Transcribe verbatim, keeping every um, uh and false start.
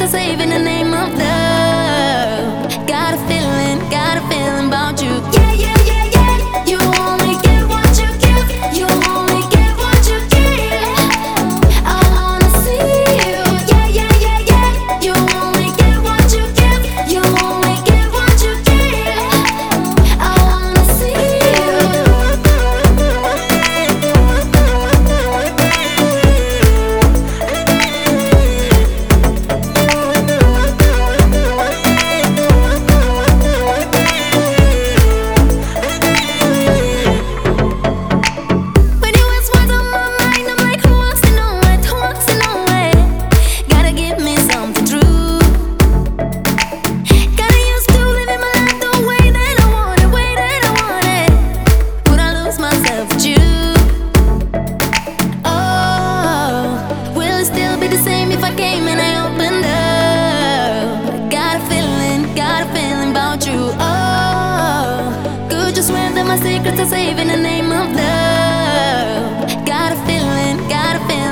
I save in the name of love. Got a feeling, got a feeling about you. Yeah, yeah, yeah, yeah. You only get what you give. You only get what you give. I wanna see you. Yeah, yeah, yeah, yeah. You only get what you give. You only get what you give. I wanna see you. When you ask what's on my mind, I'm like, who wants to know it? Who wants to know it? Gotta give me something true. Gotta used to living my life the way that I want it, way that I want it. Would I lose myself with you? Oh, will it still be the same if I came and I opened up? Got a feeling, got a feeling about you. Oh, could you swear that my secrets are safe in the name of love? Got a feeling, got a feeling.